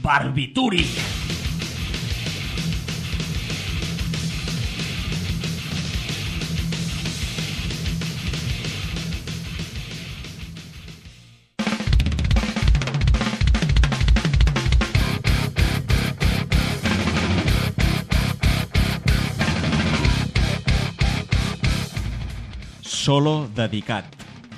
Barbitúric. Solo dedicat.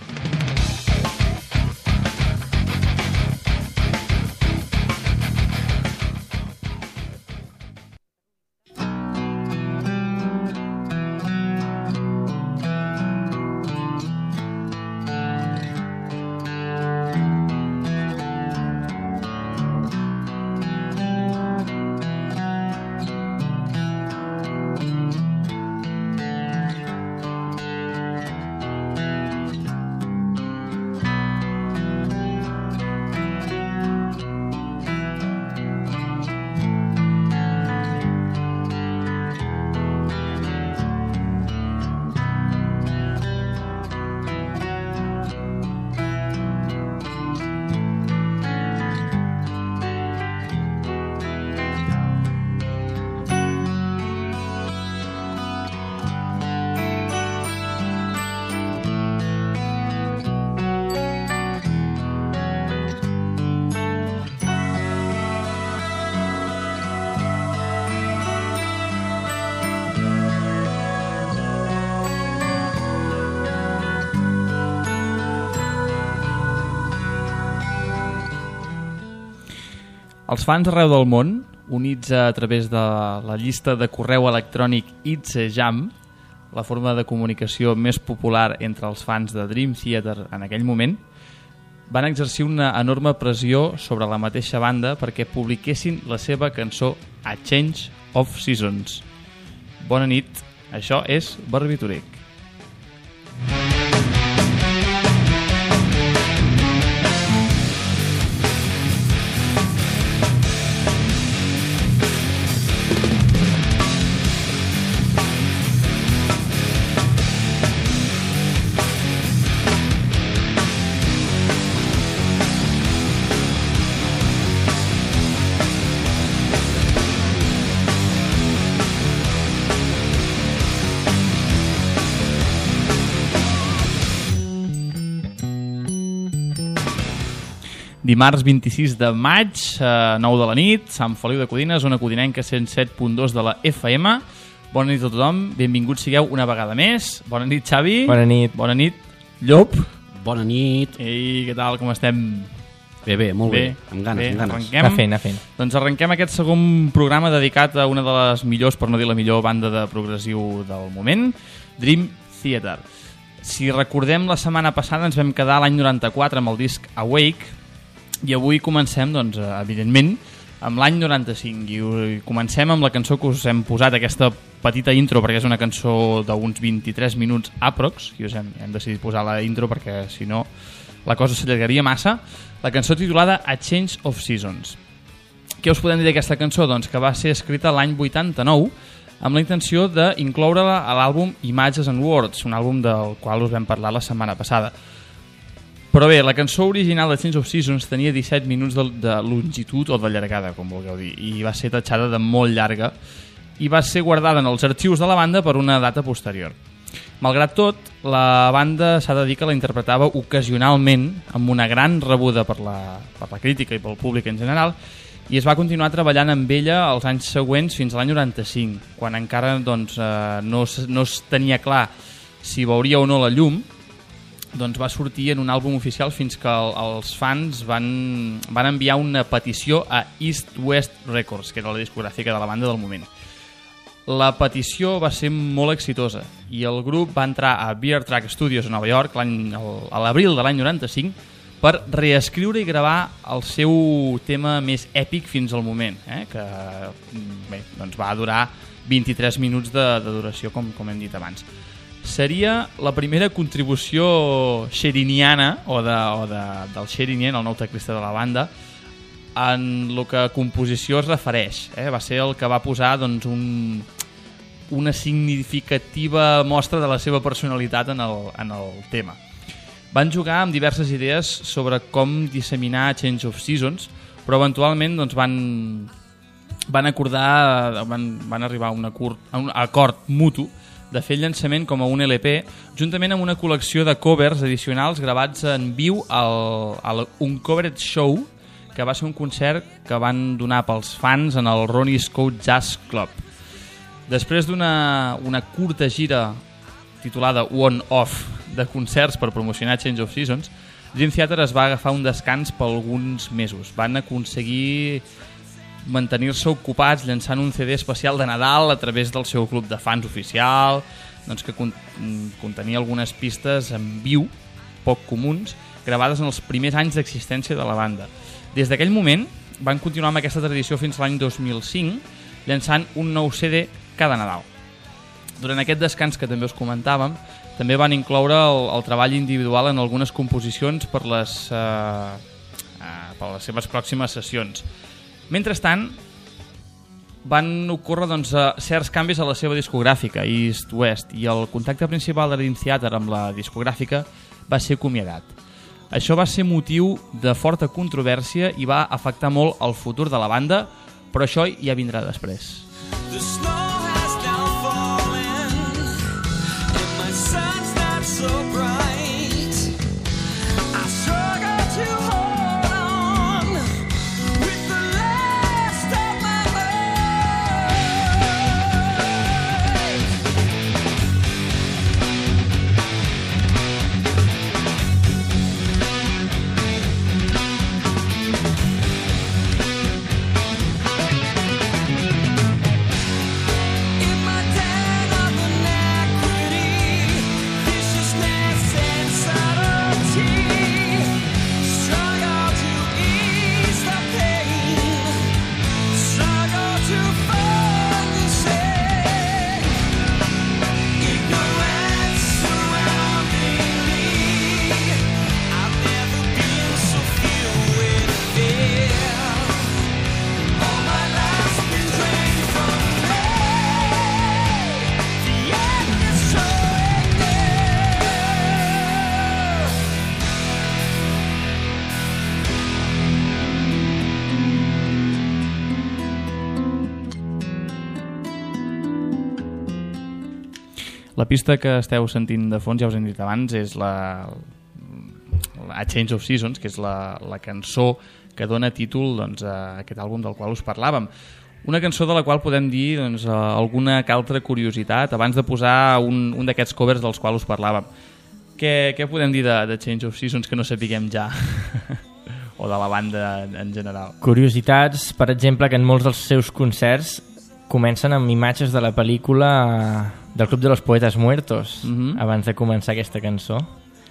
Els fans arreu del món, units a través de la llista de correu electrònic It's a Jam, la forma de comunicació més popular entre els fans de Dream Theater en aquell moment, van exercir una enorme pressió sobre la mateixa banda perquè publiquessin la seva cançó A Change of Seasons. Bona nit, això és Barbitúric. Dimarts 26 de maig, 9 de la nit, Sant Feliu de Codines, zona codinenca 107.2 de la FM. Bona nit a tothom, benvinguts sigueu una vegada més. Bona nit, Xavi. Bona nit. Bona nit, Llop. Bona nit. Ei, què tal, com estem? Bé, molt bé. Amb ganes. Arrenquem. Anar fent. Doncs arrenquem aquest segon programa dedicat a una de les millors, per no dir la millor, banda de progressiu del moment, Dream Theater. Si recordem, la setmana passada ens vam quedar l'any 94 amb el disc Awake, i avui comencem, doncs, evidentment, amb l'any 95, i comencem amb la cançó que us hem posat, aquesta petita intro, perquè és una cançó d'uns 23 minuts aprox, i us hem decidit posar la intro perquè, si no, la cosa s'allargaria massa. La cançó titulada A Change of Seasons. Què us podem dir d'aquesta cançó? Doncs que va ser escrita l'any 89, amb la intenció d'incloure-la a l'àlbum Images and Words, un àlbum del qual us vam parlar la setmana passada. Però bé, la cançó original de Change of Seasons tenia 17 minuts de longitud o de llargada, com vulgueu dir, i va ser tatxada de molt llarga i va ser guardada en els arxius de la banda per una data posterior. Malgrat tot, la banda s'ha de dir que la interpretava ocasionalment amb una gran rebuda per la crítica i pel públic en general, i es va continuar treballant amb ella els anys següents fins a l'any 95, quan encara doncs, no es tenia clar si veuria o no la llum. Doncs va sortir en un àlbum oficial fins que els fans van enviar una petició a East West Records, que era la discogràfica de la banda del moment. La petició va ser molt exitosa i el grup va entrar a Bear Track Studios a Nova York a l'abril de l'any 95 per reescriure i gravar el seu tema més èpic fins al moment, que bé, doncs va durar 23 minuts de duració, com hem dit abans. Seria la primera contribució sheriniana o del Sherinian, el nou teclista de la banda, en el que a composició es refereix. Va ser el que va posar doncs, una significativa mostra de la seva personalitat en el tema. Van jugar amb diverses idees sobre com disseminar Change of Seasons, però eventualment doncs, van arribar a un acord mutu de fer el llançament com a un LP, juntament amb una col·lecció de covers addicionals gravats en viu al Uncovered Show, que va ser un concert que van donar pels fans en el Ronnie Scott Jazz Club. Després d'una curta gira titulada One Off de concerts per promocionar Change of Seasons, Dream Theater es va agafar un descans per alguns mesos. Van aconseguir mantenir-se ocupats llançant un CD especial de Nadal a través del seu club de fans oficial, doncs que contenia algunes pistes en viu, poc comuns, gravades en els primers anys d'existència de la banda. Des d'aquell moment van continuar amb aquesta tradició fins l'any 2005, llançant un nou CD cada Nadal. Durant aquest descans que també us comentàvem, també van incloure el treball individual en algunes composicions per les seves pròximes sessions. Mentrestant, van ocórrer certs canvis a la seva discogràfica, East West, i el contacte principal de Dream Theater amb la discogràfica va ser acomiadat. Això va ser motiu de forta controvèrsia i va afectar molt el futur de la banda, però això ja vindrà després. La pista que esteu sentint de fons, ja us hem dit abans, és la Change of Seasons, que és la cançó que dona títol doncs, a aquest àlbum del qual us parlàvem. Una cançó de la qual podem dir doncs, alguna que altra curiositat abans de posar un d'aquests covers dels quals us parlàvem. Què podem dir de Change of Seasons que no sapiguem ja? O de la banda en general? Curiositats, per exemple, que en molts dels seus concerts comencen amb imatges de la pel·lícula del Club de los Poetas Muertos, abans de començar aquesta cançó.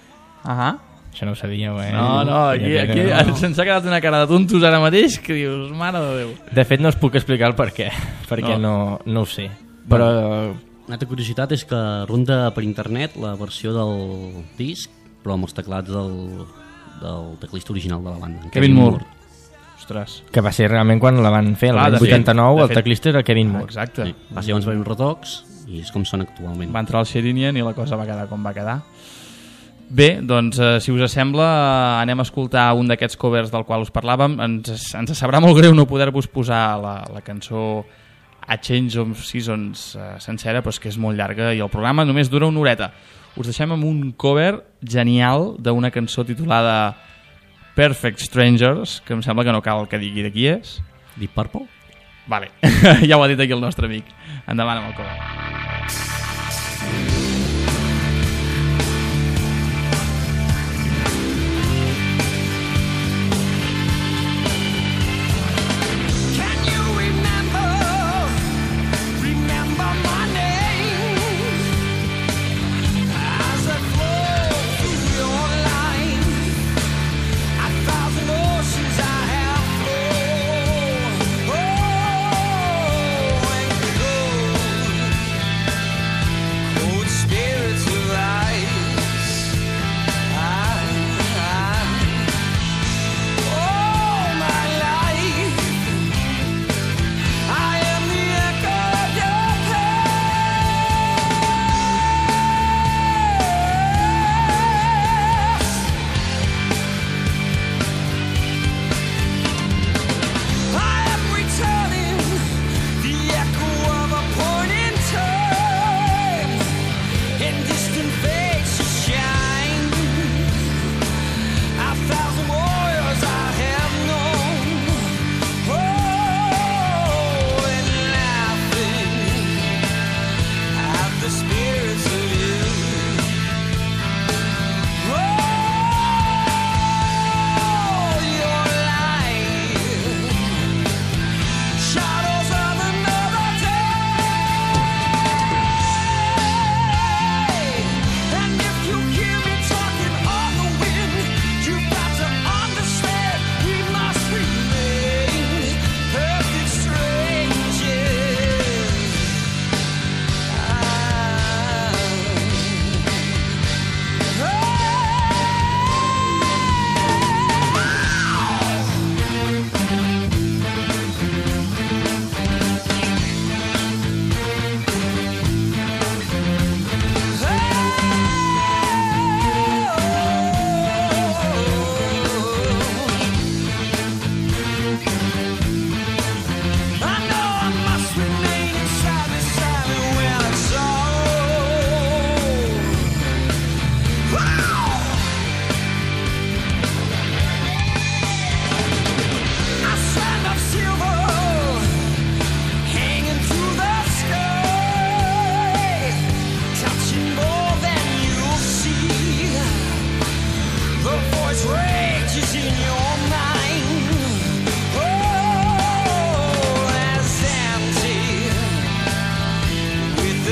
Això no ho sabíeu, eh? No, aquí se'ns ha quedat una cara de tontos ara mateix que dius, mare de Déu. De fet, no us puc explicar el per què, perquè no ho sé. Però una altra curiositat és que ronda per internet la versió del disc, però amb els teclats del teclista original de la banda, Kevin Moore. Ostres. Que va ser realment quan la van fer, l'any 89, el teclista era Kevin Moore. Exacte. Sí. Va ser uns retocs i és com són actualment. Va entrar el Sherinian i la cosa va quedar com va quedar. Bé, doncs, si us sembla, anem a escoltar un d'aquests covers del qual us parlàvem. Ens sabrà molt greu no poder-vos posar la cançó A Change of Seasons sencera, però és que és molt llarga i el programa només dura una horeta. Us deixem amb un cover genial d'una cançó titulada Perfect Strangers, que em sembla que no cal que digui de qui és. Deep Purple? Vale, ja ho ha dit aquí el nostre amic. Endavant amb el cover.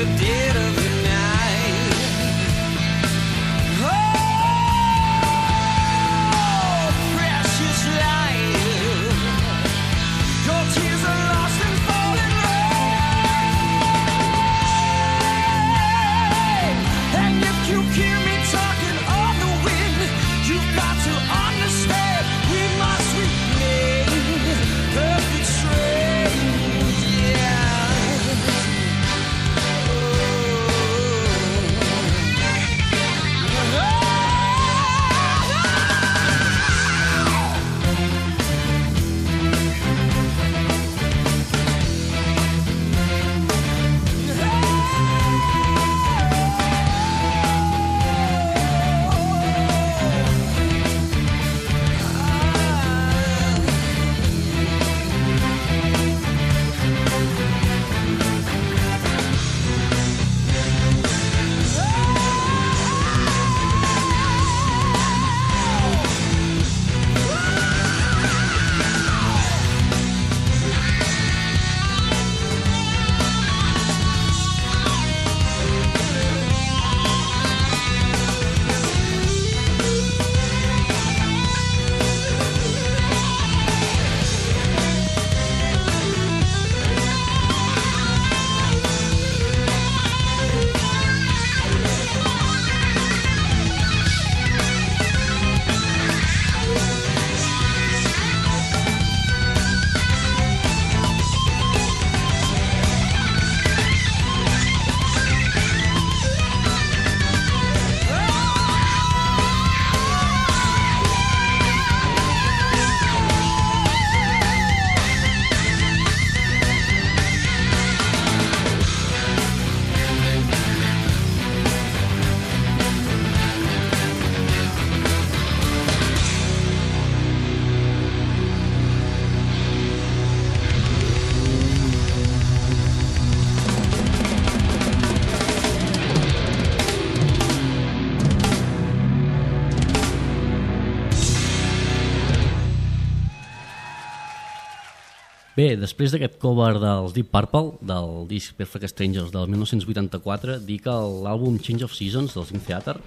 Bé, després d'aquest cover dels Deep Purple, del disc Perfect Strangers del 1984, dir que l'àlbum Change of Seasons del Dream Theater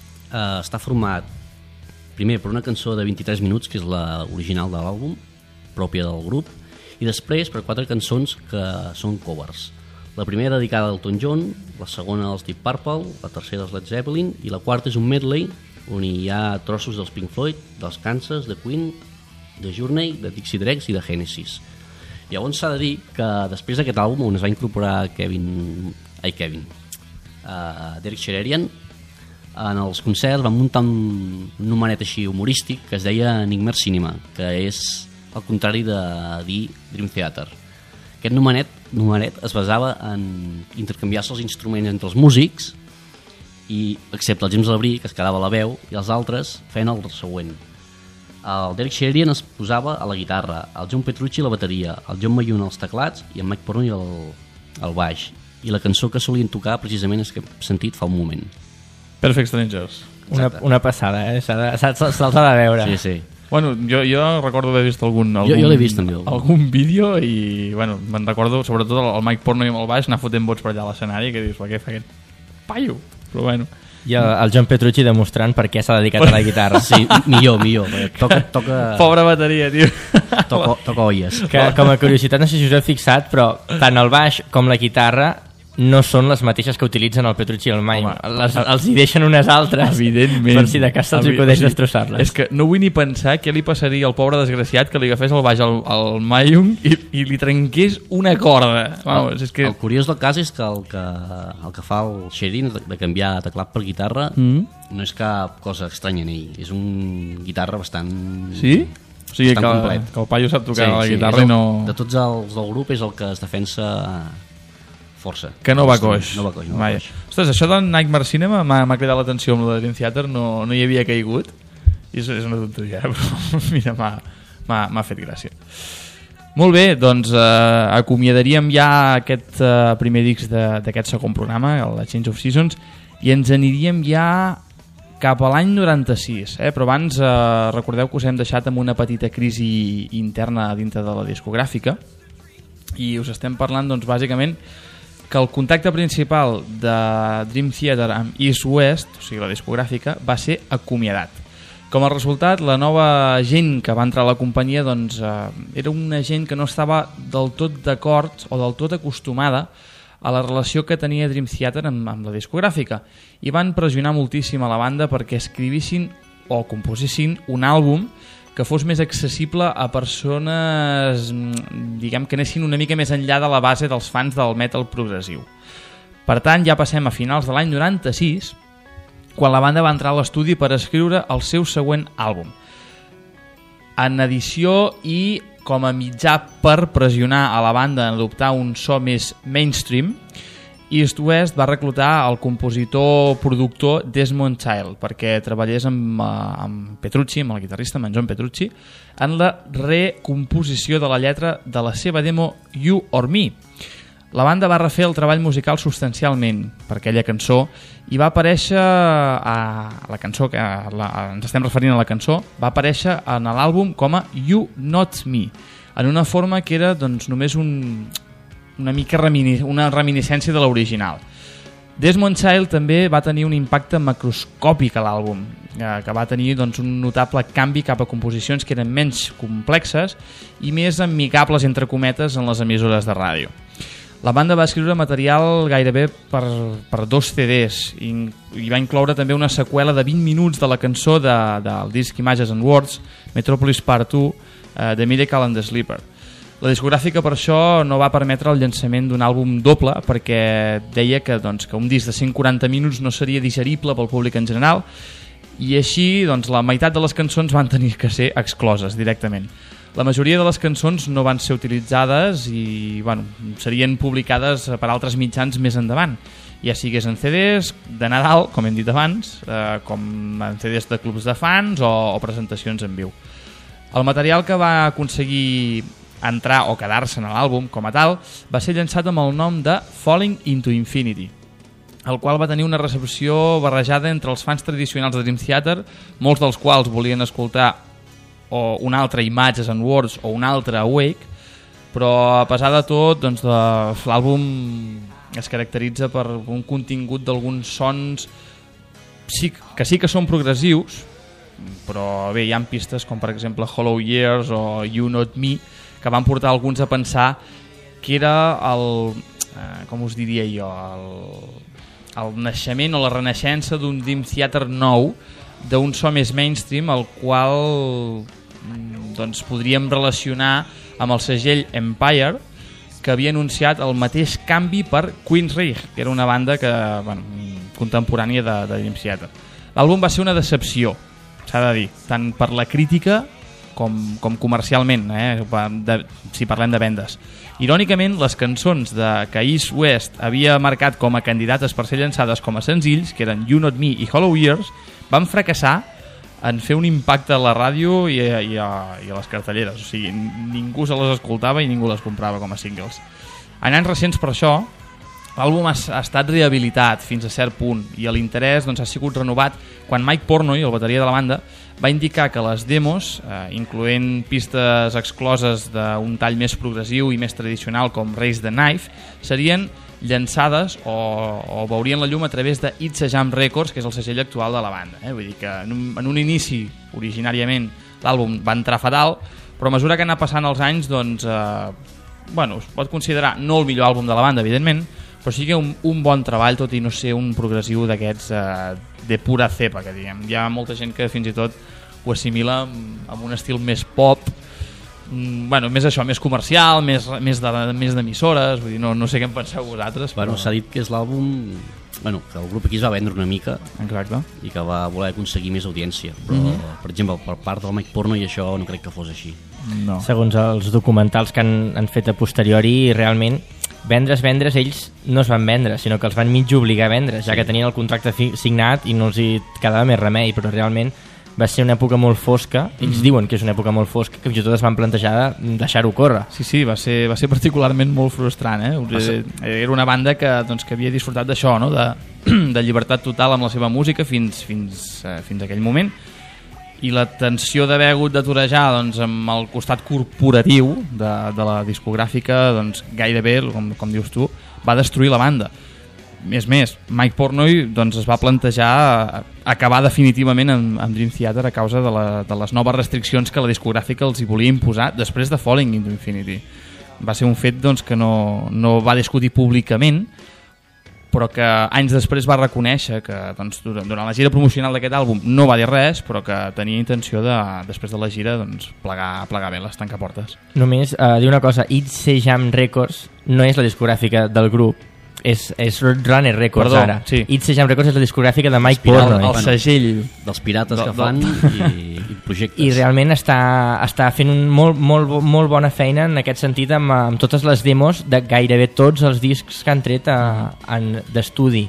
està format primer per una cançó de 23 minuts, que és l'original de l'àlbum, pròpia del grup, i després per 4 cançons que són covers. La primera dedicada a Elton John, la segona als Deep Purple, la tercera als Led Zeppelin, i la quarta és un medley on hi ha trossos dels Pink Floyd, dels Kansas, de Queen, de Journey, de Dixie Dregs i de Genesis. Llavors s'ha de dir que després d'aquest àlbum on es va incorporar Derek Shererian, en els concerts van muntar un numeret així humorístic que es deia Nightmare Cinema, que és el contrari de dir Dream Theater. Aquest numeret es basava en intercanviar-se els instruments entre els músics, i excepte el James Labrie, que es quedava a la veu, i els altres feien el següent. El Derek Shererian es posava a la guitarra, el John Petrucci a la bateria, el John Mayune als teclats i en Mike Portnoy al baix. I la cançó que solien tocar precisament és que hem sentit fa un moment. Perfect Strangers. Una passada, se'ls ha de veure. Sí, sí. Bueno, jo recordo haver vist algun jo l'he vist també. Algun vídeo i bueno, me'n recordo sobretot el Mike Portnoy amb el baix anar fotent vots per allà a l'escenari, que dius, què fa aquest paio? Però bueno. I el John Petrucci demostrant per què s'ha dedicat a la guitarra. Sí, millor. Toca... Pobra bateria, tio. Toca olles. Que, com a curiositat, no sé si us heu fixat, però tant el baix com la guitarra no són les mateixes que utilitzen el Petrucci i el Mayune. Els hi deixen unes altres, evidentment, per si de cas se'ls acudeix destrossar-les. És que no vull ni pensar què li passaria al pobre desgraciat que li agafés el baix al Mayune i li trenqués una corda. Vamos, és que... El curiós del cas és que el que fa el Sheridan de canviar teclat per guitarra no és cap cosa estranya en ell, és un guitarra bastant... Sí? O sigui que complet. Que el paio sap tocar la guitarra i no... De tots els del grup és el que es defensa... força. Que no va coix. No va coix. Ostres, això del Nightmare Cinema m'ha cridat l'atenció amb el de Dream Theater, no hi havia caigut. I és una tonteria, però mira, m'ha fet gràcia. Molt bé, doncs acomiadaríem ja aquest primer disc d'aquest segon programa, el Change of Seasons, i ens aniríem ja cap a l'any 96, però abans recordeu que us hem deixat amb una petita crisi interna dintre de la discogràfica i us estem parlant, doncs, bàsicament que el contacte principal de Dream Theater amb East West, o sigui la discogràfica, va ser acomiadat. Com a resultat, la nova gent que va entrar a la companyia era una gent que no estava del tot d'acord o del tot acostumada a la relació que tenia Dream Theater amb la discogràfica, i van pressionar moltíssim a la banda perquè escrivissin o composessin un àlbum que fos més accessible a persones, diguem, que anessin una mica més enllà de la base dels fans del metal progressiu. Per tant, ja passem a finals de l'any 96, quan la banda va entrar a l'estudi per escriure el seu següent àlbum. En edició i com a mitjà per pressionar a la banda en adoptar un so més mainstream, East West va reclutar el compositor-productor Desmond Child perquè treballés amb Petrucci, amb el guitarrista, amb en John Petrucci, en la recomposició de la lletra de la seva demo You or Me. La banda va refer el treball musical substancialment per aquella cançó i va aparèixer a la cançó, ens estem referint a la cançó, va aparèixer en l'àlbum com a You Not Me, en una forma que era només una mica una reminiscència de l'original. Desmond Child també va tenir un impacte macroscòpic a l'àlbum, que va tenir un notable canvi cap a composicions que eren menys complexes i més amigables, entre cometes, en les emissores de ràdio. La banda va escriure material gairebé per 2 CDs i va incloure també una seqüela de 20 minuts de la cançó del disc Images and Words, Metropolis Part 2, The Miracle and the Sleeper. La discogràfica per això no va permetre el llançament d'un àlbum doble perquè deia que un disc de 140 minuts no seria digerible pel públic en general i així la meitat de les cançons van tenir que ser excloses directament. La majoria de les cançons no van ser utilitzades i serien publicades per altres mitjans més endavant, ja sigués en CDs de Nadal, com hem dit abans, com en CDs de clubs de fans o presentacions en viu. El material que va aconseguir entrar o quedar-se en l'àlbum com a tal va ser llançat amb el nom de Falling into Infinity, el qual va tenir una recepció barrejada entre els fans tradicionals de Dream Theater, molts dels quals volien escoltar o un altre Images and Words o un altre Awake, però a pesar de tot l'àlbum es caracteritza per un contingut d'alguns sons que sí que són progressius, però bé, hi ha pistes com per exemple Hollow Years o You Not Me que van portar alguns a pensar que era com us diria jo, el naixement o la renaixença d'un Dream Theater nou, d'un so més mainstream, el qual podríem relacionar amb el segell Empire, que havia anunciat el mateix canvi per Queensrÿche, que era una banda contemporània de Dream Theater. L'àlbum va ser una decepció, s'ha de dir, tant per la crítica com comercialment, si parlem de vendes. Irònicament, les cançons que East West havia marcat com a candidates per ser llançades com a senzills, que eren You Not Me i Hollow Years, van fracassar en fer un impacte a la ràdio i a les cartelleres. O sigui, ningú se les escoltava i ningú les comprava com a singles. En anys recents, per això, l'àlbum ha estat rehabilitat fins a cert punt i l'interès ha sigut renovat quan Mike Portnoy, el bateria de la banda, va indicar que les demos, incloent pistes excloses d'un tall més progressiu i més tradicional com Raise the Knife, serien llançades o veurien la llum a través de It's a Jam Records, que és el segell actual de la banda. Vull dir que en un inici, originàriament, l'àlbum va entrar fatal, però a mesura que anà passant els anys, es pot considerar no el millor àlbum de la banda, evidentment, però sí que un bon treball, tot i no ser un progressiu d'aquests de pura cepa, que diguem. Hi ha molta gent que fins i tot ho assimila amb un estil més pop, més això, més comercial, més d'emissores, vull dir, no sé què en penseu vosaltres. Però... s'ha dit que és l'àlbum que el grup aquí es va vendre una mica. Exacte. I que va voler aconseguir més audiència, però per exemple, per part del Mike Portnoy això no crec que fos així. No. Segons els documentals que han fet a posteriori, realment vendre's ells no es van vendre, sinó que els van mig obligar a vendre, ja que tenien el contracte signat i no els hi quedava més remei, però realment va ser una època molt fosca. Ells diuen que és una època molt fosca, que fins i tot es van plantejar deixar-ho córrer. Sí, va ser particularment molt frustrant, Era una banda que havia disfrutat d'això, no? de llibertat total amb la seva música fins aquell moment, i la tensió d'haver hagut de torejar amb el costat corporatiu de la discogràfica, gairebé, com dius tu, va destruir la banda. Més, Mike Portnoy doncs, es va plantejar acabar definitivament amb Dream Theater a causa de les noves restriccions que la discogràfica els hi volia imposar després de Falling into Infinity. Va ser un fet doncs, que no va discutir públicament, però que anys després va reconèixer que doncs, durant la gira promocional d'aquest àlbum no va dir res, però que tenia intenció de, després de la gira, doncs, plegar veles, tancar portes. Només dir una cosa, ITC Jam Records no és la discogràfica del grup, és Runner Records. Perdó, ara. Sí. ITC Jam Records és la discogràfica de Mike Portnoy. El segell dels pirates que fan i projectes. I realment està fent molt bona feina en aquest sentit amb totes les demos de gairebé tots els discs que han tret d'estudi.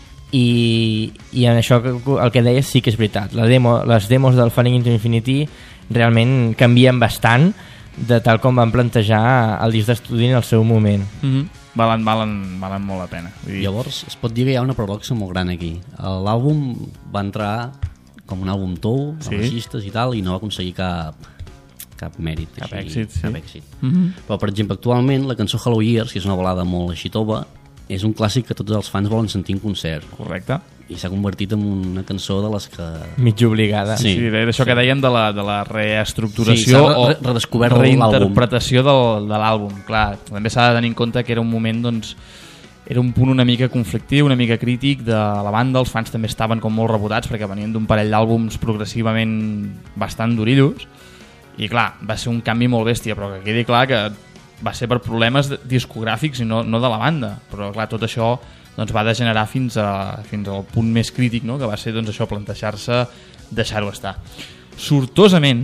I en això el que deies sí que és veritat. Les demos del Falling into Infinity realment canvien bastant de tal com van plantejar el disc d'estudi en el seu moment. Valen molt la pena. Llavors es pot dir que hi ha una paradoxa molt gran aquí. L'àlbum va entrar com un àlbum tou, amb baixistes i tal, i no va aconseguir cap mèrit, cap èxit. Però per exemple actualment la cançó Hello Years, que és una balada molt així tova, és un clàssic que tots els fans volen sentir en concert. Correcte. I s'ha convertit en una cançó de les que... mig obligada. Sí, d'això que dèiem de la reestructuració o reinterpretació de l'àlbum. Clar, també s'ha de tenir en compte que era un moment, doncs, era un punt una mica conflictiu, una mica crític de la banda. Els fans també estaven com molt rebotats perquè venien d'un parell d'àlbums progressivament bastant durillos. I clar, va ser un canvi molt bèstia, però que quedi clar que va ser per problemes discogràfics i no de la banda. Però clar, tot això doncs, va degenerar fins al punt més crític, no? Que va ser doncs, això, plantejar-se deixar-ho estar. Sortosament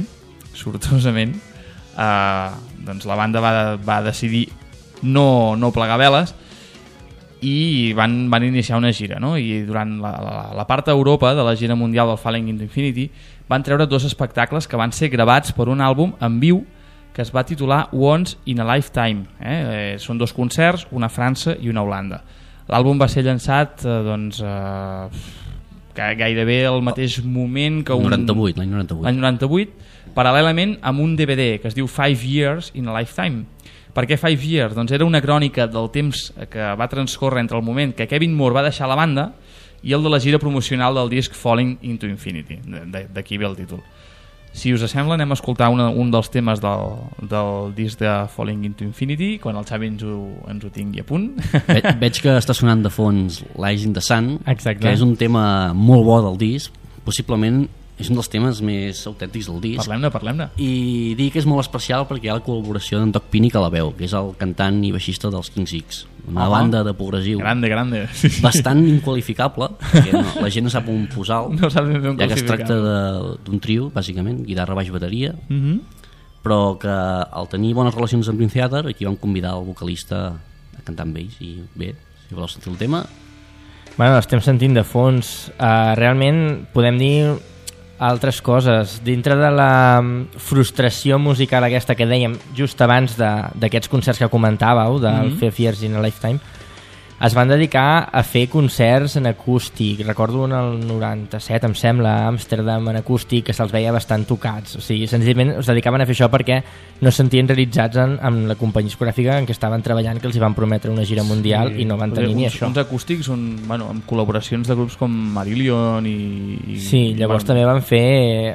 doncs, la banda va decidir no plegar veles i van iniciar una gira, no? I durant la part d'Europa de la gira mundial del Falling into Infinity van treure 2 espectacles que van ser gravats per un àlbum en viu que es va titular Once in a Lifetime. Són 2 concerts, una a França i una a Holanda. L'àlbum va ser llançat gairebé al mateix moment que l'any 98. L'any 98, paral·lelament amb un DVD que es diu 5 Years in a Lifetime. Per què 5 Years? Doncs era una crònica del temps que va transcórrer entre el moment que Kevin Moore va deixar la banda i el de la gira promocional del disc Falling into Infinity. D'aquí ve el títol. Si us sembla, anem a escoltar un dels temes del disc de Falling into Infinity, quan el Xavi ens ho tingui a punt. Veig que està sonant de fons Lies in the Sun, exacte, que és un tema molt bo del disc, possiblement és un dels temes més autèntics del disc. Parlem-ne. I dic que és molt especial perquè hi ha la col·laboració d'en Doc Pinnick a la veu, que és el cantant i baixista dels King's X, una banda de progressiu grande. bastant inqualificable, perquè la gent no sap on posar-lo, no sap ja que es tracta d'un trio, bàsicament, guitarra, baix, bateria, però que al tenir bones relacions amb Dream Theater, aquí vam convidar el vocalista a cantar amb ells. I bé, si voleu sentir el tema... Bueno, l'estem sentint de fons. Realment podem dir altres coses. Dintre de la frustració musical aquesta que dèiem just abans d'aquests concerts que comentàveu, del 5 Years in a Lifetime, es van dedicar a fer concerts en acústic. Recordo en el 97, em sembla, a Amsterdam, en acústic, que se'ls veia bastant tocats. O sigui, senzillament es dedicaven a fer això perquè no es sentien realitzats amb la companyia discogràfica en què estaven treballant, que els hi van prometre una gira mundial i no van tenir ni això. Uns acústics amb col·laboracions de grups com Marillion i... Sí, llavors també van fer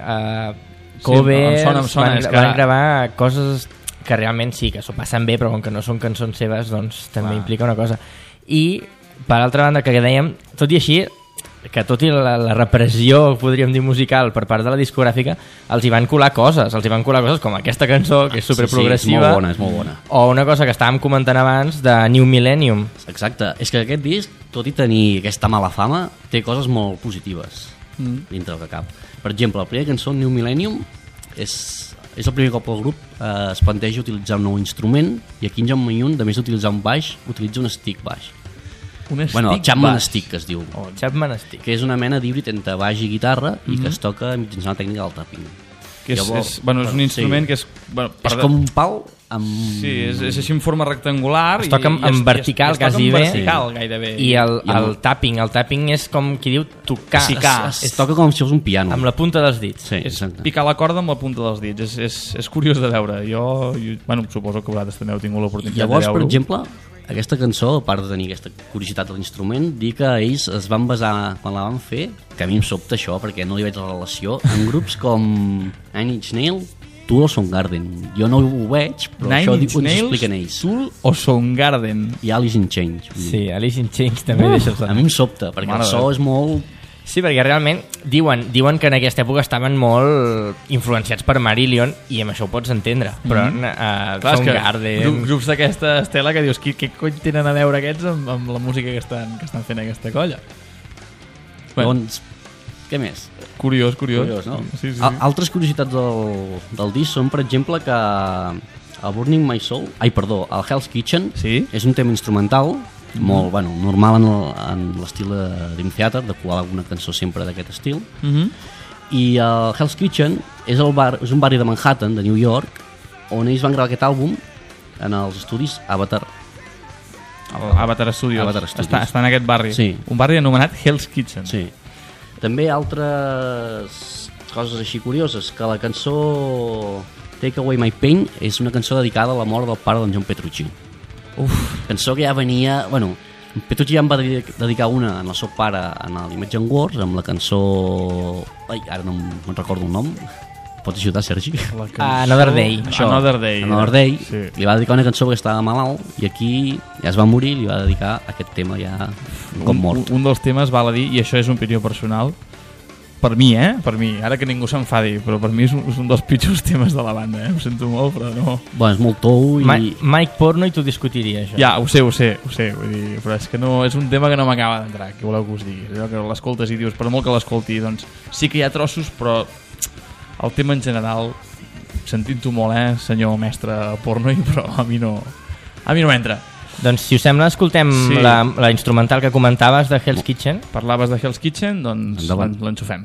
covers, van gravar coses que realment sí, que s'ho passen bé, però com que no són cançons seves, doncs també implica una cosa. I per altra banda, que dèiem, tot i així, que tot i la repressió, podríem dir, musical per part de la discogràfica, els hi van colar coses com aquesta cançó, que és superprogressiva, és molt bona. O una cosa que estàvem comentant abans de New Millennium. Exacte, és que aquest disc, tot i tenir aquesta mala fama, té coses molt positives dintre del que cap. Per exemple, la primera cançó, New Millennium, és el primer cop el grup es planteja utilitzar un nou instrument, i aquí en Jaume Mayun, de més d'utilitzar un baix, utilitza un stick baix. El Chapman Stick, que es diu. Chapman Stick. Que és una mena d'híbrid entre baix i guitarra i que es toca mitjançant la tècnica del tapping. Que és un instrument que és... És com un pal amb... Sí, és així en forma rectangular. Es toca en vertical, quasi bé. Gairebé. I el tapping és com qui diu tocar. Es toca com si fos un piano. Amb la punta dels dits. És picar la corda amb la punta dels dits. És curiós de veure. Jo suposo que vosaltres també heu tingut l'oportunitat de veure-ho. Llavors, per exemple, aquesta cançó, a part de tenir aquesta curiositat de l'instrument, dir que ells es van basar, quan la van fer, que a mi em sobta això, perquè no li veig la relació, en grups com Nine Inch Nails, Tool o Soundgarden. Jo no ho veig, però Nine això Inch ho Nails, expliquen ells. Tool o Soundgarden. I Alice in Chains. Sí, Alice in Chains també deixa A mi em sobta, perquè el so és molt... Sí, perquè realment diuen que en aquesta època estaven molt influenciats per Marillion i amb això ho pots entendre, però Soundgarden... Grups d'aquesta estela que dius, què cony tenen a veure aquests amb la música que estan fent aquesta colla? Doncs, què més? Curiós, no? Sí. Altres curiositats del disc són, per exemple, que el Burning My Soul, el Hell's Kitchen, és un tema instrumental molt normal en l'estil de Dream Theater, de qual alguna cançó sempre d'aquest estil. I el Hell's Kitchen és un barri de Manhattan, de New York, on ells van gravar aquest àlbum en els estudis Avatar. Avatar Studios. Està en aquest barri. Sí. Un barri anomenat Hell's Kitchen. Sí. També altres coses així curioses, que la cançó Take Away My Pain és una cançó dedicada a la mort del pare d'en John Petrucci. Cançó que ja venia... Petrucci ja em va dedicar una en el seu pare en l'Imagine Wars, amb la cançó... ara no me'n recordo el nom. Pots ajudar, Sergi? Another Day. Another Day. Sí. Li va dedicar una cançó perquè estava malalt i aquí ja es va morir i li va dedicar aquest tema ja com mort. Un dels temes, val a dir, i això és una opinió personal, per mi, ara que ningú s'enfadi, però per mi és un dels pitjors temes de la banda, ho sento molt, però no... Bueno, és molt tou i... Mike Porno i tu discutiria això. Ja, ho sé, vull dir, però és que no, és un tema que no m'acaba d'entrar, què voleu que us digui? Allò que l'escoltes i dius, per molt que l'escolti, doncs sí que hi ha trossos, però el tema en general, sentint-ho molt, senyor mestre porno, però a mi no entra. Doncs, si us sembla, escoltem la instrumental que comentaves de Hell's Kitchen. Parlaves de Hell's Kitchen, doncs l'enxufem.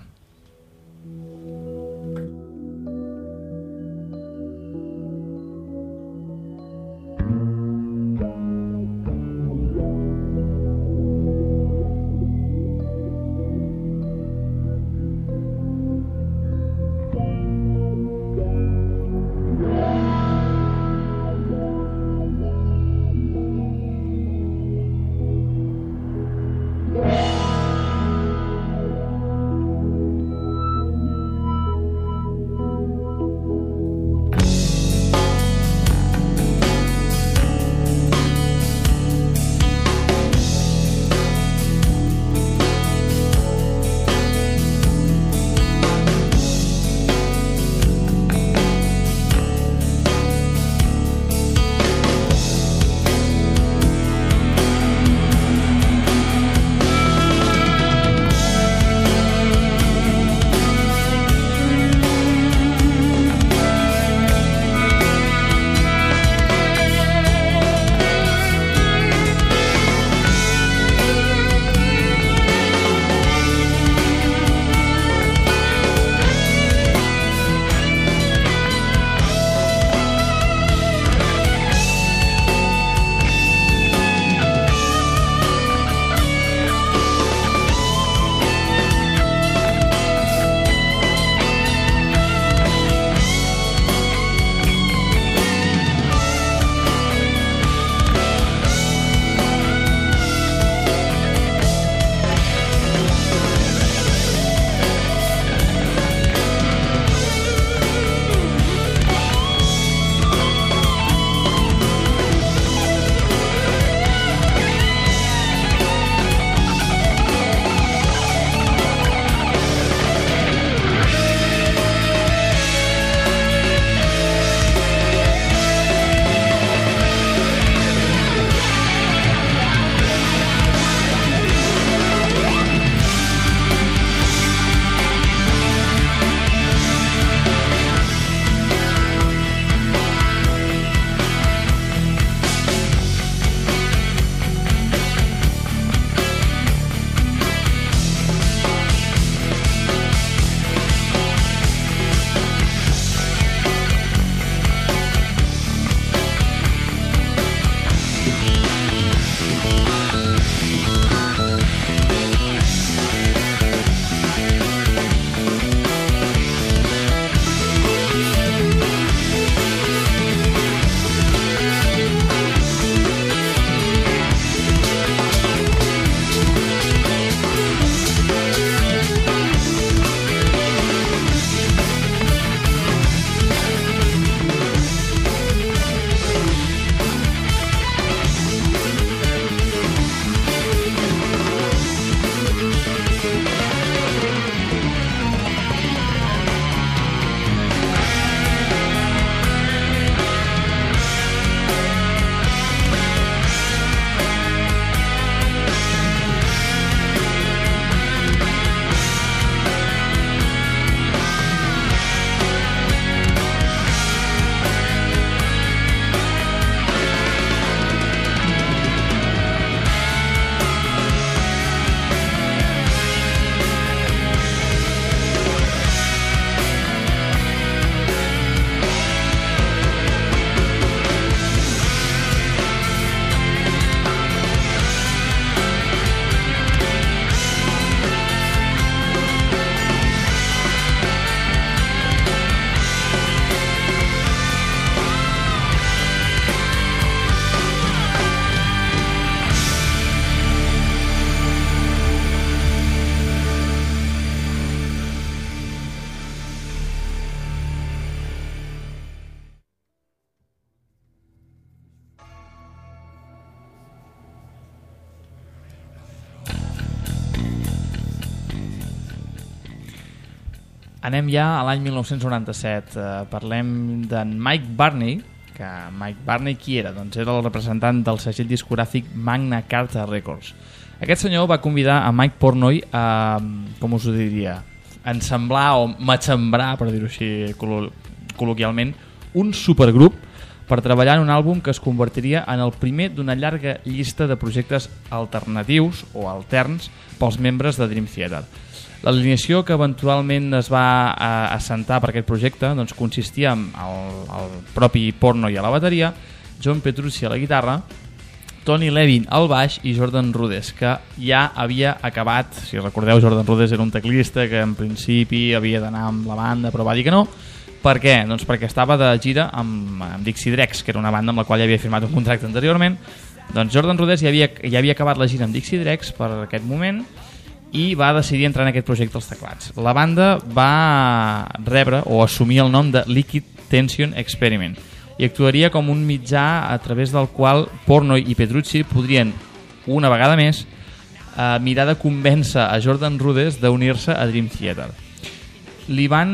Anem ja a l'any 1997. Parlem d'en Mike Barney, que Mike Barney qui era? Doncs era el representant del segell discogràfic Magna Carta Records. Aquest senyor va convidar a Mike Portnoy a, com us ho diria, ensamblar o matxembrar, per dir-ho així col·loquialment, un supergrup per treballar en un àlbum que es convertiria en el primer d'una llarga llista de projectes alternatius o alterns pels membres de Dream Theater. L'alineació que eventualment es va assentar per aquest projecte doncs, consistia en el propi Portnoy a la bateria, John Petrucci a la guitarra, Tony Levin al baix i Jordan Rudess, que ja havia acabat, si recordeu, Jordan Rudess era un teclista que en principi havia d'anar amb la banda però va dir que no. Per què? Doncs perquè estava de gira amb Dixie Drex, que era una banda amb la qual ja havia firmat un contracte anteriorment. Doncs Jordan Rudess ja havia acabat la gira amb Dixie Drex per aquest moment i va decidir entrar en aquest projecte als teclats. La banda va rebre o assumir el nom de Liquid Tension Experiment i actuaria com un mitjà a través del qual Portnoy i Petrucci podrien, una vegada més, mirar de convèncer a Jordan Rudess d'unir-se a Dream Theater. Li van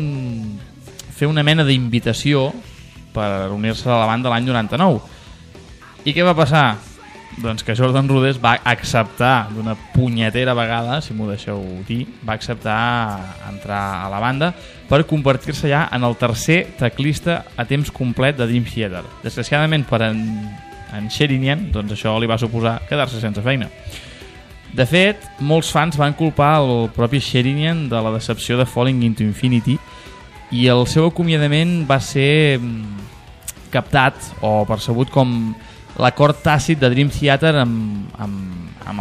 fer una mena d'invitació per unir-se a la banda l'any 99. I què va passar? Doncs que Jordan Rudess va acceptar d'una punyetera vegada, si m'ho deixeu dir, va acceptar entrar a la banda per convertir-se ja en el tercer teclista a temps complet de Dream Theater. Desgraciadament per en Sherinian, doncs això li va suposar quedar-se sense feina. De fet, molts fans van culpar el propi Sherinian de la decepció de Falling into Infinity i el seu acomiadament va ser captat o percebut com l'acord tàcit de Dream Theater amb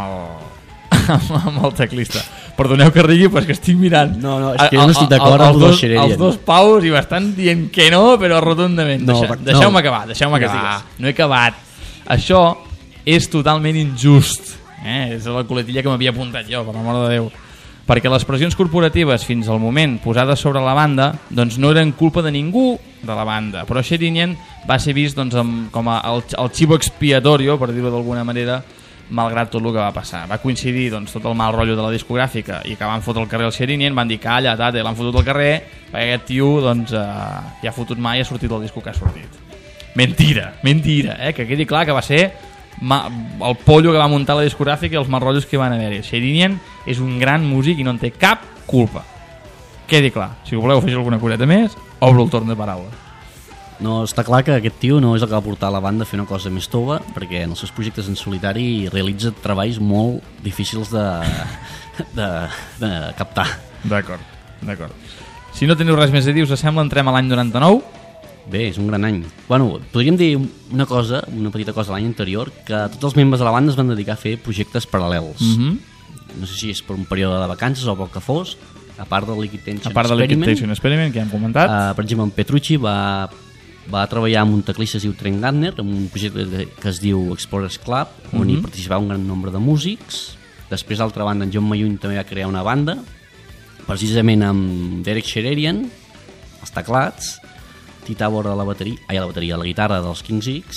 el teclista. Perdoneu que rigui, però és que estic mirant. No, és que jo no estic d'acord amb el Sherinian. Els dos paus i m'estan dient que no, però rotundament. Deixeu-me acabar. No he acabat. Això és totalment injust. És la coletilla que m'havia apuntat jo, per l'amor de Déu. Perquè les pressions corporatives fins al moment posades sobre la banda doncs no eren culpa de ningú de la banda, però Sherinian va ser vist doncs, com el chivo expiatorio, per dir-ho d'alguna manera, malgrat tot el que va passar. Va coincidir doncs, tot el mal rotllo de la discogràfica i que van fotre al carrer el Sherinian, van dir calla, tate, l'han fotut al carrer perquè aquest tio doncs, ja ha fotut mai i ha sortit el disco que ha sortit. Mentira, que quedi clar que va ser el pollo que va muntar la discogràfica i els malrotllos que van haver-hi. Sherinian és un gran músic i no en té cap culpa. Quedi clar. Si voleu fer alguna coseta més, obro el torn de paraula. No, està clar que aquest tio no és el que va portar la banda a fer una cosa més tova, perquè en els seus projectes en solitari realitza treballs molt difícils de captar. D'acord. Si no teniu res més a dir, us sembla, entrem a l'any 99. Bé, és un gran any. Bueno, podríem dir una petita cosa l'any anterior, que tots els membres de la banda es van dedicar a fer projectes paral·lels. No sé si és per un període de vacances o pel que fos, a part del Liquid Tension Experiment, que ja hem comentat. Per exemple, en Petrucci va treballar amb un teclista que es diu Trent Gardner, amb un projecte que es diu Explorers Club, on hi participava un gran nombre de músics. Després, d'altra banda, en John Mayune també va crear una banda, precisament amb Derek Sherinian, els teclats, Tita Bora a la guitarra dels Kings X,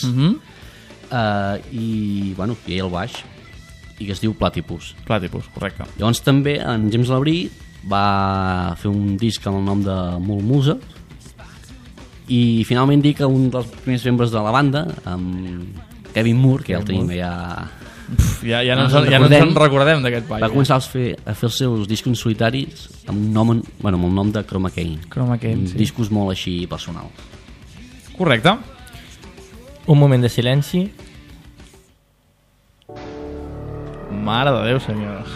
i ell el baix, i que es diu Platypus. Platypus, correcte. Llavors també en James Labrie va fer un disc amb el nom de Mul Musa, i finalment dir que un dels primers membres de la banda, amb Kevin Moore, que ja el tenim ja no ens en recordem d'aquest paio. Va començar a fer els seus discos solitaris amb el nom de Chroma Kane. Discos molt així personals. Correcte. Un moment de silenci. Mare de Déu, senyor.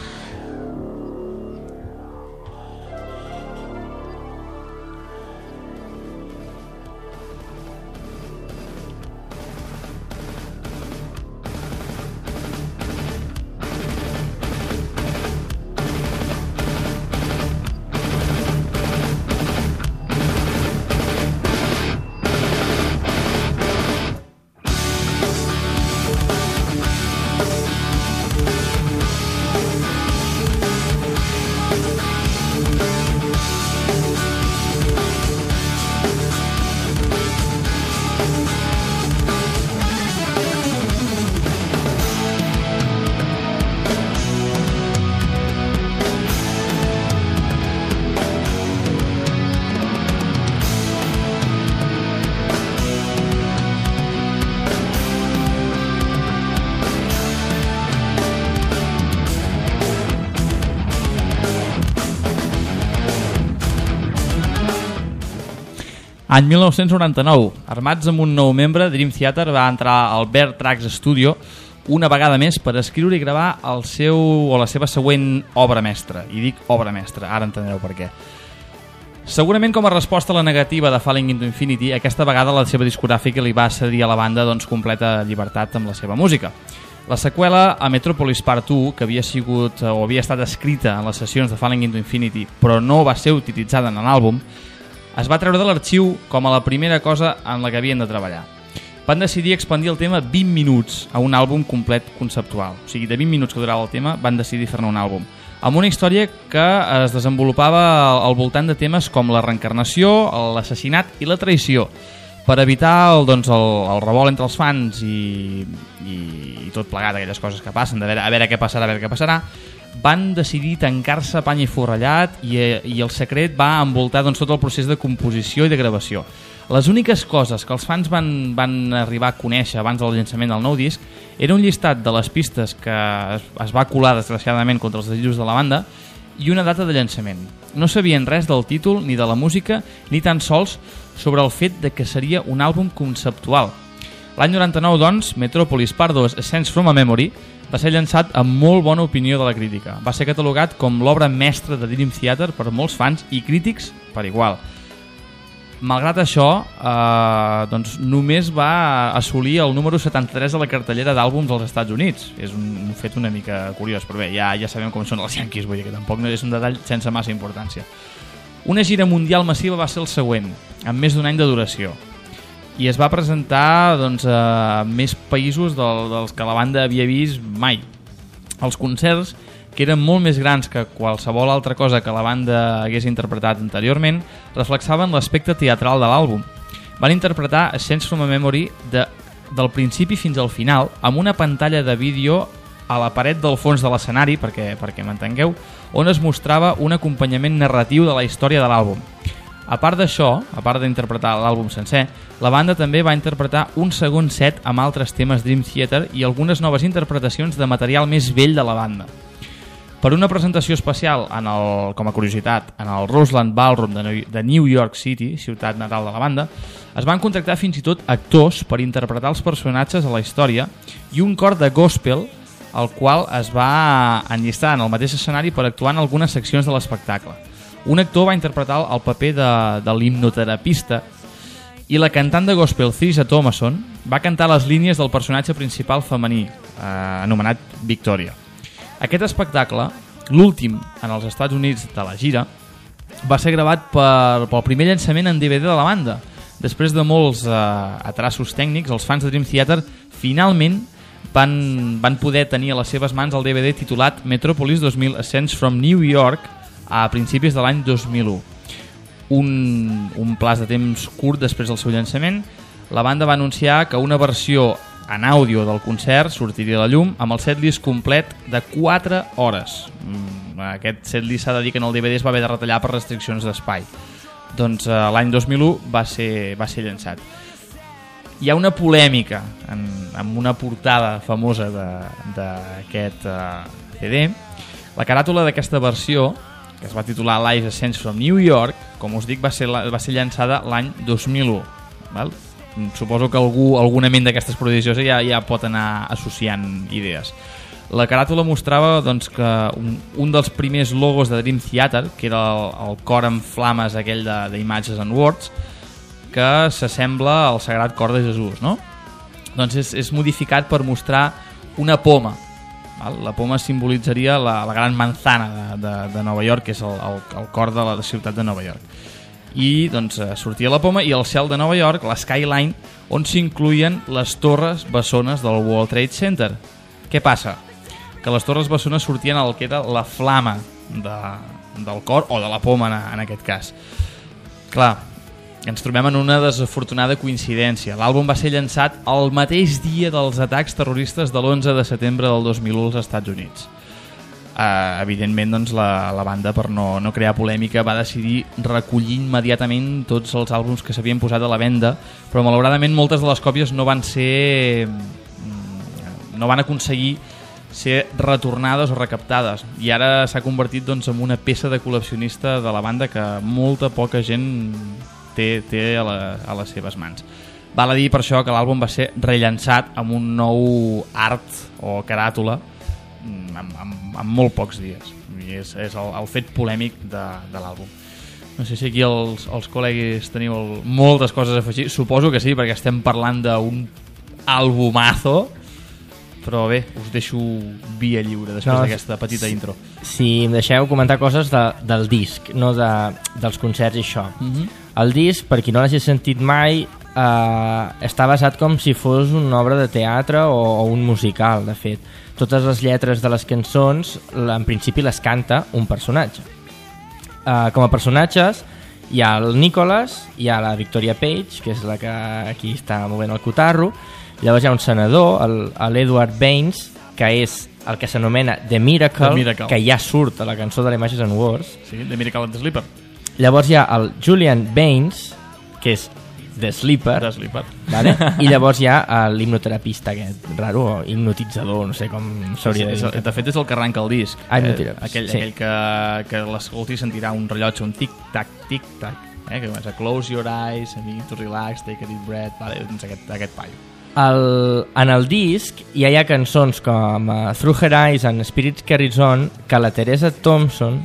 Any 1999, armats amb un nou membre, Dream Theater va entrar al Bear Tracks Studio una vegada més per escriure i gravar la seva següent obra mestra. I dic obra mestra, ara entendreu per què. Segurament com a resposta a la negativa de Falling into Infinity, aquesta vegada la seva discogràfica li va cedir a la banda completa llibertat amb la seva música. La seqüela, a Metropolis Part 1, que havia estat escrita en les sessions de Falling into Infinity, però no va ser utilitzada en l'àlbum, es va treure de l'arxiu com a la primera cosa en la que havien de treballar. Van decidir expandir el tema 20 minuts a un àlbum complet conceptual. O sigui, de 20 minuts que durava el tema, van decidir fer-ne un àlbum. Amb una història que es desenvolupava al voltant de temes com la reencarnació, l'assassinat i la traïció, per evitar el revolt entre els fans i tot plegat, aquelles coses que passen, de a veure què passarà, van decidir tancar-se pany i forrellat i el secret va envoltar tot el procés de composició i de gravació. Les úniques coses que els fans van arribar a conèixer abans del llançament del nou disc era un llistat de les pistes que es va colar desgraciadament contra els desitjos de la banda i una data de llançament. No sabien res del títol ni de la música ni tan sols sobre el fet de que seria un àlbum conceptual. L'any 99, doncs, Metropolis Part 2 Ascents from a Memory va ser llançat amb molt bona opinió de la crítica. Va ser catalogat com l'obra mestra de Dream Theater per molts fans i crítics per igual. Malgrat això, només va assolir el número 73 a la cartellera d'àlbums als Estats Units. És un fet una mica curiós, però bé, ja sabem com són els Yankees, vull dir que tampoc no és un detall sense massa importància. Una gira mundial massiva va ser el següent, amb més d'un any de duració. I es va presentar a més països dels que la banda havia vist mai. Els concerts, que eren molt més grans que qualsevol altra cosa que la banda hagués interpretat anteriorment, reflexaven l'aspecte teatral de l'àlbum. Van interpretar Ascents from a Memory del principi fins al final, amb una pantalla de vídeo a la paret del fons de l'escenari, perquè m'entengueu, on es mostrava un acompanyament narratiu de la història de l'àlbum. A part d'això, a part d'interpretar l'àlbum sencer, la banda també va interpretar un segon set amb altres temes Dream Theater i algunes noves interpretacions de material més vell de la banda. Per una presentació especial, com a curiositat, en el Roseland Ballroom de New York City, ciutat natal de la banda, es van contractar fins i tot actors per interpretar els personatges a la història i un cor de gospel, el qual es va enllistar en el mateix escenari per actuar en algunes seccions de l'espectacle. Un actor va interpretar el paper de l'hipnoterapista i la cantant de gospel Theresa Thomason va cantar les línies del personatge principal femení, anomenat Victoria. Aquest espectacle, l'últim en els Estats Units de la gira, va ser gravat pel primer llançament en DVD de la banda. Després de molts atrasos tècnics, els fans de Dream Theater finalment van poder tenir a les seves mans el DVD titulat Metropolis 2000 Ascents from New York a principis de l'any 2001. Un plaç de temps curt després del seu llançament, la banda va anunciar que una versió en àudio del concert sortiria a la llum amb el setlist complet de 4 hores. Aquest setlist s'ha de dir que en el DVD es va haver de retallar per restriccions d'espai. Doncs l'any 2001 va ser llançat. Hi ha una polèmica amb una portada famosa d'aquest CD. La caràtula d'aquesta versió, que es va titular Live Ascents from New York, com us dic, va ser llançada l'any 2001. Val? Suposo que alguna ment d'aquestes prodigiosos ja pot anar associant idees. La caràtula mostrava que un dels primers logos de Dream Theater, que era el cor amb flames aquell d'Images and Words, que s'assembla al Sagrat Cor de Jesús, no? Doncs és modificat per mostrar una poma. Val? La poma simbolitzaria la gran manzana de Nova York, que és el cor de la ciutat de Nova York. I sortia la poma i el cel de Nova York, la skyline, on s'incluïen les torres bessones del World Trade Center. Què passa? Que les torres bessones sortien el que era la flama del cor, o de la poma en aquest cas. Clar, ens trobem en una desafortunada coincidència. L'àlbum va ser llançat el mateix dia dels atacs terroristes de l'11 de setembre del 2001 als Estats Units. Evidentment, la banda, per no crear polèmica, va decidir recollir immediatament tots els àlbums que s'havien posat a la venda, però malauradament moltes de les còpies no van aconseguir ser retornades o recaptades, i ara s'ha convertit en una peça de col·leccionista de la banda que molta poca gent té a les seves mans. Val a dir per això que l'àlbum va ser rellançat amb un nou art o caràtula en molt pocs dies. I és el fet polèmic de l'àlbum. No sé si aquí els col·legues teniu moltes coses a afegir. Suposo que sí, perquè estem parlant d'un àlbumazo, però bé, us deixo via lliure després d'aquesta petita intro. Si em deixeu comentar coses del disc, no dels concerts i això. El disc, per qui no l'hagi sentit mai, està basat com si fos una obra de teatre o un musical, de fet. Totes les lletres de les cançons, en principi les canta un personatge. Com a personatges hi ha el Nicholas, hi ha la Victoria Page, que és la que aquí està movent el cotarro, llavors hi ha un senador, l'Edward Baines, que és el que s'anomena The Miracle, que ja surt a la cançó de l'Images and Words. Sí, The Miracle and the Sleeper. Llavors hi ha el Julian Baines, que és The Sleeper, vale? I llavors hi ha l'hipnoterapista aquest raro, o hipnotitzador, no sé com s'hauria de dir. De fet és el que arranca el disc, aquell sí. Que l'escolti sentirà un rellotge, un tic-tac, tic-tac, que comença close your eyes, I need to relax, take a deep breath, vale, doncs aquest paio. En el disc ja hi ha cançons com Through Her Eyes and Spirit Carries On, que la Teresa Thomason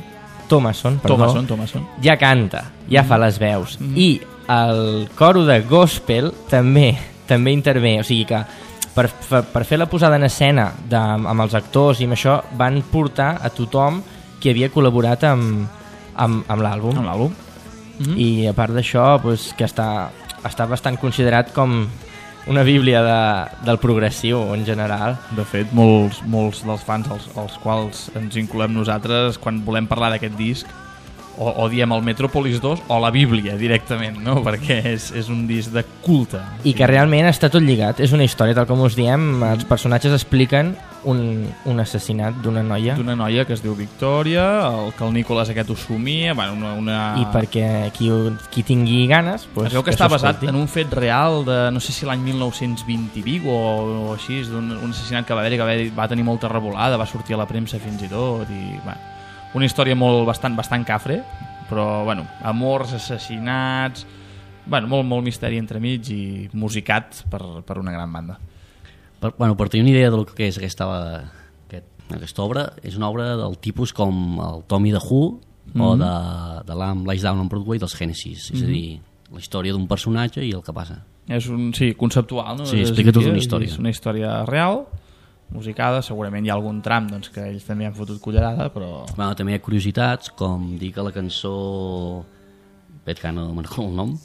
ja canta, ja fa les veus, i el coro de gospel també intervé, o sigui que per fer la posada en escena amb els actors i amb això van portar a tothom que havia col·laborat amb l'àlbum. I a part d'això pues, que està bastant considerat com una bíblia del progressiu en general. De fet, molts dels fans als quals ens incloem nosaltres quan volem parlar d'aquest disc o diem el Metropolis 2 o la Bíblia directament, no? Perquè és un disc de culte. I que realment està tot lligat, és una història, tal com us diem, els personatges expliquen un assassinat d'una noia. D'una noia que es diu Victòria, que el Nicholas aquest ho somia, I perquè qui tingui ganes... Pues, es veu que està basat en un fet real de, no sé si l'any 1920 i Vigo o així, d'un assassinat que va haver-hi, que va tenir molta revolada, va sortir a la premsa fins i tot, i una història bastant cafre, però amors, assassinats, molt misteri entremig i musicat per una gran banda. Per tenir una idea del que és aquesta obra, és una obra del tipus com el Tommy the Who o de Lamb Lies Down on Broadway dels Genesis, és a dir, la història d'un personatge i el que passa. És conceptual, no? Sí, explica tota una història. És una història real, musicada, segurament hi ha algun tram que ells també han fotut cullerada, però... També hi ha curiositats, com dir que la cançó... Veig que no me'n recordo el nom.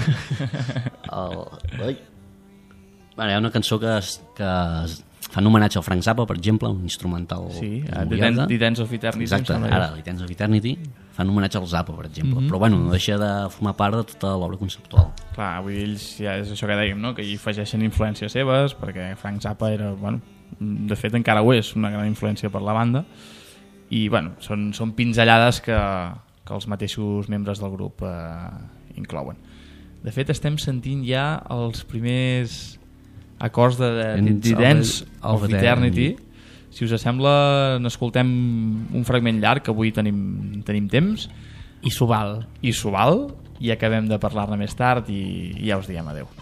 Hi ha una cançó que fa un homenatge al Frank Zappa, per exemple, un instrumental... Sí, The Dance of Eternity. Exacte, ara, The Dance of Eternity fan un homenatge al Zappa, per exemple, però no deixa de formar part de tota l'obra conceptual. Clar, avui ells, ja és això que dèiem, no? Que hi afegeixen influències seves, perquè Frank Zappa era, de fet encara ho és, una gran influència per la banda, i són pinzellades que els mateixos membres del grup inclouen. De fet, estem sentint ja els primers acords de The Dance of Eternity. Si us sembla, n'escoltem un fragment llarg, que avui tenim temps, i s'ho val, i acabem de parlar-ne més tard i ja us diem adeu.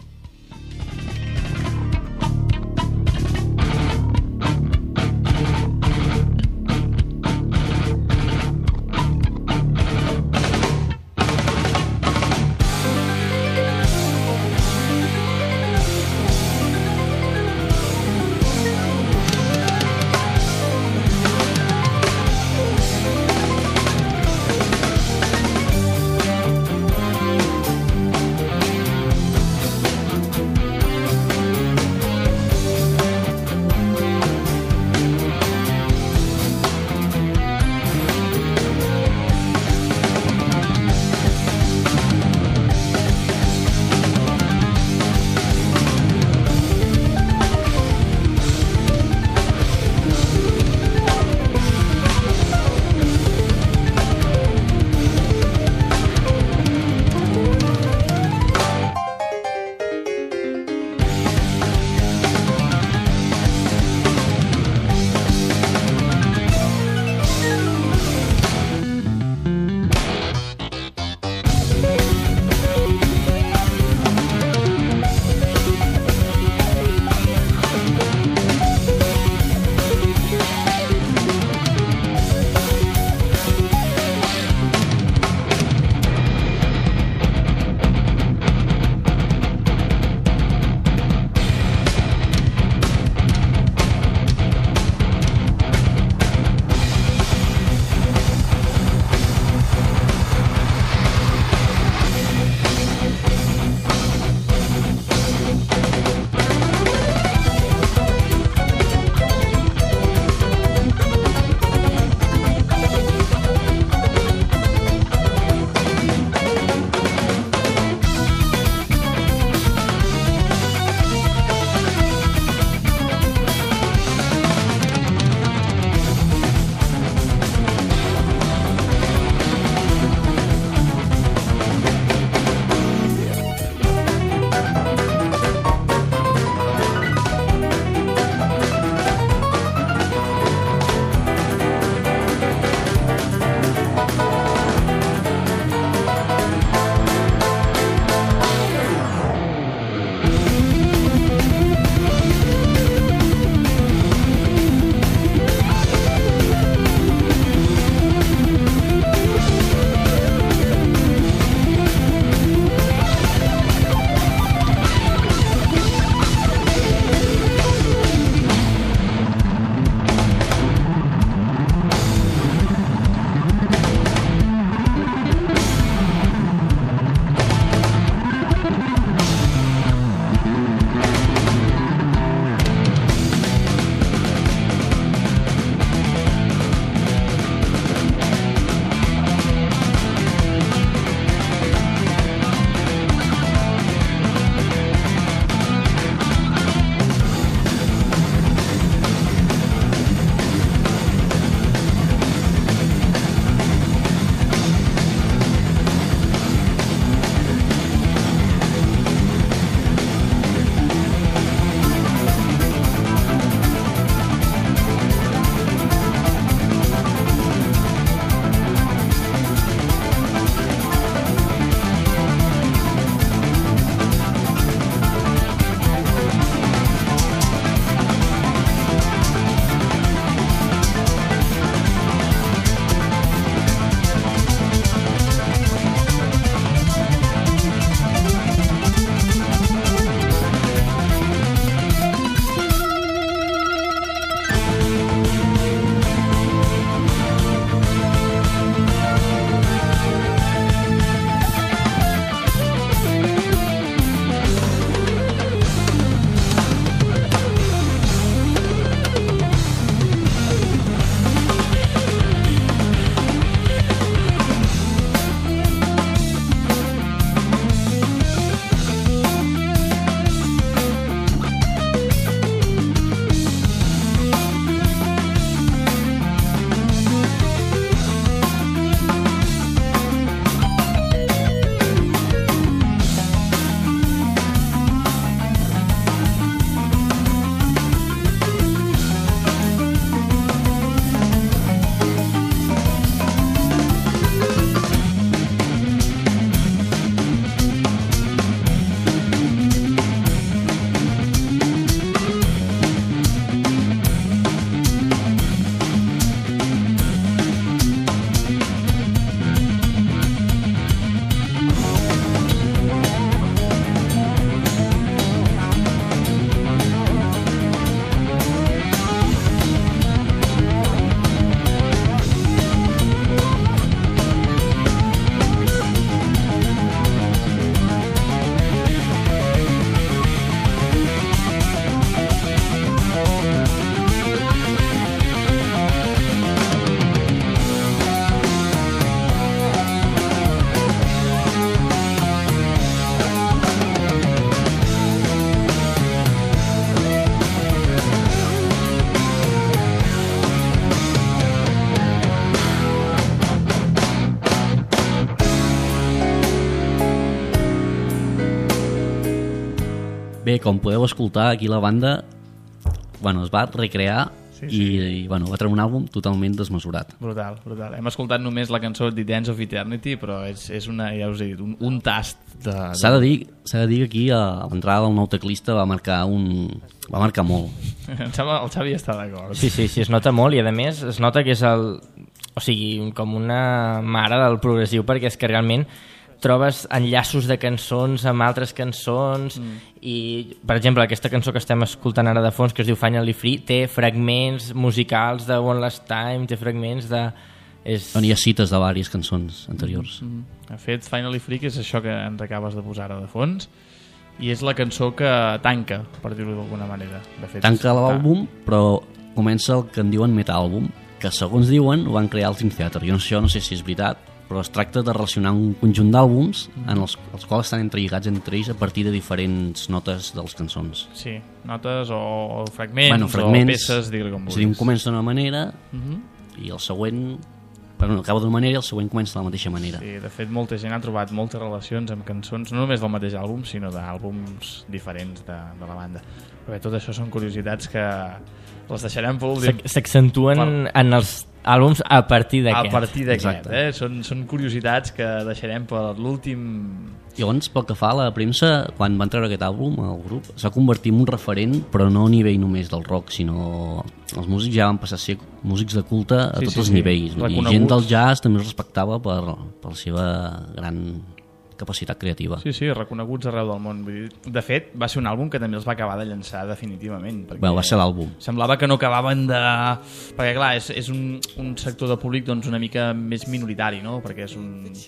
Bé, com podeu escoltar, aquí la banda es va recrear i va treure un àlbum totalment desmesurat. Brutal. Hem escoltat només la cançó The Dance of Eternity, però és una, ja us he dit, un tast de... S'ha de dir que aquí a l'entrada del nou teclista va marcar molt. Em sembla el Xavi està d'acord. Sí, es nota molt i a més es nota que és com una mare del progressiu, perquè és que realment trobes enllaços de cançons amb altres cançons i, per exemple, aquesta cançó que estem escoltant ara de fons, que es diu Finally Free, té fragments musicals de One Last Time, té fragments de... Hi ha cites de diverses cançons anteriors. De fet, Finally Free, que és això que ens acabes de posar ara de fons, i és la cançó que tanca, per dir-ho d'alguna manera. De fet, tanca l'àlbum, però comença el que en diuen metàlbum, que segons diuen ho van crear els Dream Theater. Jo no sé si és veritat, però es tracta de relacionar un conjunt d'àlbums en els quals estan entrelligats entre ells a partir de diferents notes de les cançons. Sí, notes o fragments o peces, digue-li com vulguis. És a dir, un comença d'una manera i el següent acaba d'una manera i el següent comença de la mateixa manera. Sí, de fet, molta gent ha trobat moltes relacions amb cançons, no només del mateix àlbum, sinó d'àlbums diferents de la banda. Però bé, tot això són curiositats que les deixarem per l'últim. S'accentuen en els àlbums a partir d'aquest. A partir d'aquest, Són curiositats que deixarem per l'últim... Llavors, pel que fa a la premsa, quan van treure aquest àlbum, el grup s'ha convertit en un referent, però no a nivell només del rock, sinó els músics ja van passar a ser músics de culte a tots els nivells. I gent del jazz també es respectava per la seva gran capacitat creativa. Sí, reconeguts arreu del món. De fet, va ser un àlbum que també els va acabar de llançar definitivament. Va ser l'àlbum. Semblava que no acabaven de... Perquè, clar, és un sector de públic doncs, una mica més minoritari, no? Perquè és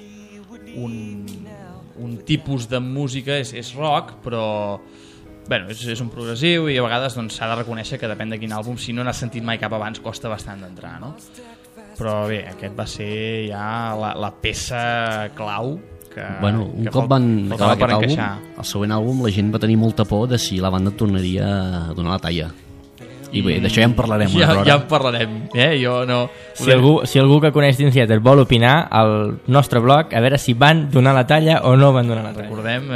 un tipus de música, és rock, però... Bueno, és un progressiu i a vegades doncs, s'ha de reconèixer que depèn de quin àlbum, si no n'has sentit mai cap abans, costa bastant d'entrar, no? Però bé, aquest va ser ja la peça clau un cop van acabar aquest àlbum, el següent àlbum la gent va tenir molta por de si la banda tornaria a donar la talla. I bé, d'això ja en parlarem una altra hora. Ja en parlarem, jo no... Si algú que coneix Dream Theater vol opinar, al nostre blog, a veure si van donar la talla o no van donar la talla. Recordem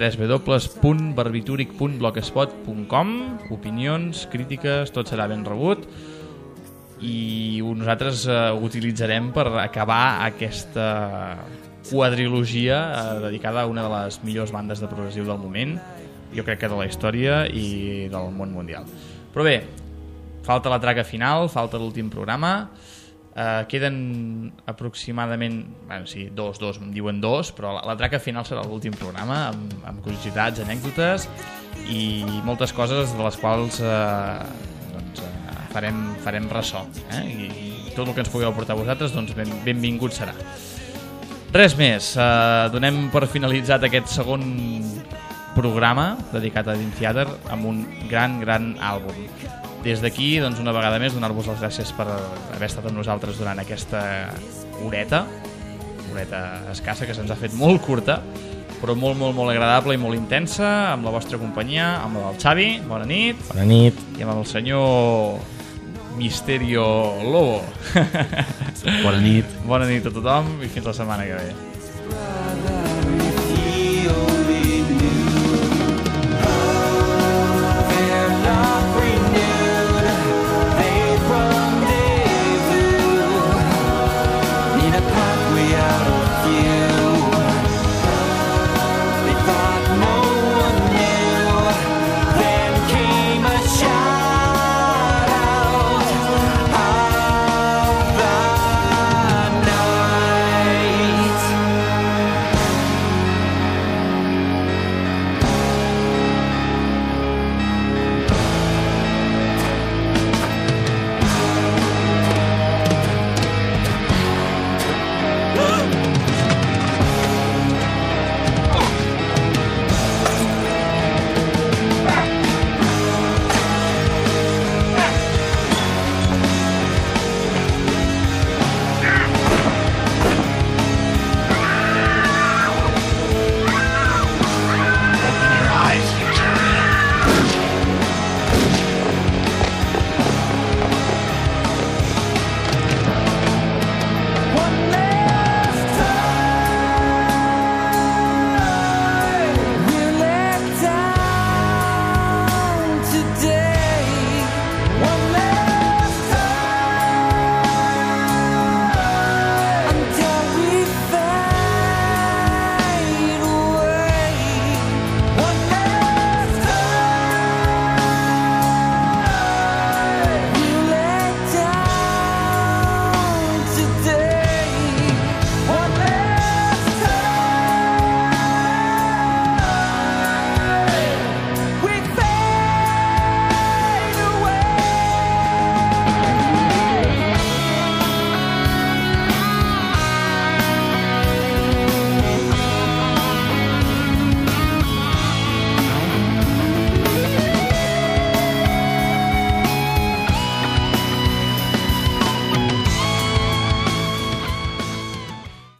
www.barbituric.blogspot.com, opinions, crítiques, tot serà ben rebut, i nosaltres ho utilitzarem per acabar aquesta quadrilogia dedicada a una de les millors bandes de progressiu del moment, jo crec que de la història i del món mundial. Però bé, falta la traca final, falta l'últim programa, queden aproximadament, dos, em diuen dos, però la traca final serà l'últim programa amb curiositats, anècdotes i moltes coses de les quals farem ressò, i tot el que ens pugueu aportar vosaltres, doncs benvingut serà. Res més, donem per finalitzat aquest segon programa dedicat a Dream Theater amb un gran àlbum. Des d'aquí, doncs, una vegada més, donar-vos les gràcies per haver estat amb nosaltres durant aquesta horeta escassa, que se'ns ha fet molt curta, però molt agradable i molt intensa, amb la vostra companyia, amb la del Xavi, bona nit. Bona nit. I amb el senyor Misterio Lobo. Bona nit. Bona nit a tothom i fins la setmana que ve. Need a pathway out of here.